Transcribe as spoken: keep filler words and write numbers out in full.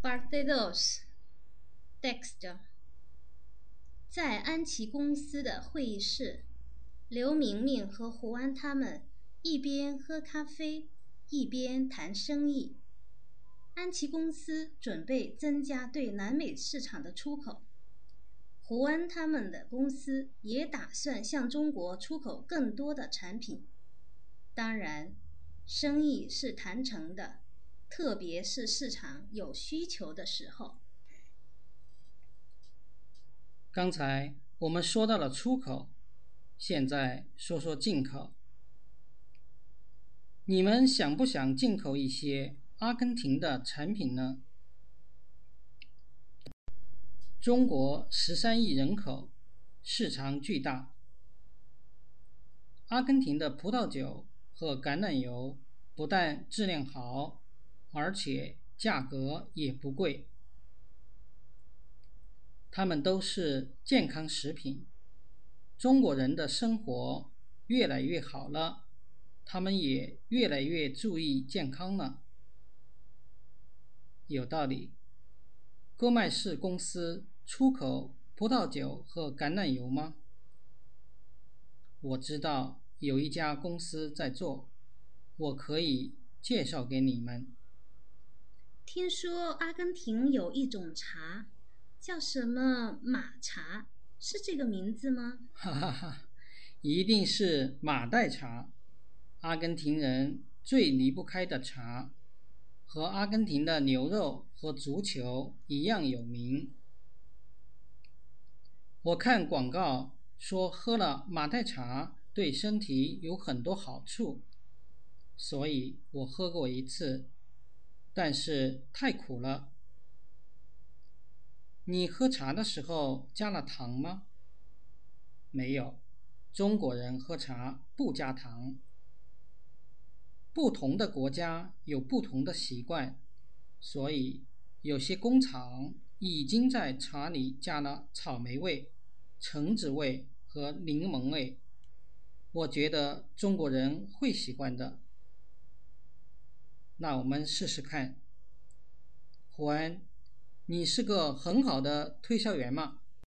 Parte dos. Texto. 在安琪公司的会议室，刘明明和胡安他们一边喝咖啡，一边谈生意。安琪公司准备增加对南美市场的出口，胡安他们的公司也打算向中国出口更多的产品。当然，生意是谈成的，特别是市场有需求的时候。 刚才我们说到了出口，现在说说进口。你们想不想进口一些阿根廷的产品呢？中国十三亿人口，市场巨大。阿根廷的葡萄酒和橄榄油不但质量好，而且价格也不贵。它们都是健康食品。中国人的生活越来越好了，他们也越来越注意健康了。有道理。戈麦士公司出口葡萄酒和橄榄油吗？我知道有一家公司在做，我可以介绍给你们。 听说阿根廷有一种茶，叫什么马茶，是这个名字吗？ 哈哈哈，一定是马黛茶，阿根廷人最离不开的茶，和阿根廷的牛肉和足球一样有名。我看广告说喝了马黛茶对身体有很多好处，所以我喝过一次，但是太苦了。你喝茶的时候加了糖吗？没有，中国人喝茶不加糖。不同的国家有不同的习惯，所以有些工厂已经在茶里加了草莓味、橙子味和柠檬味。我觉得中国人会喜欢的。那我们试试看。胡安，你是个很好的推销员嘛？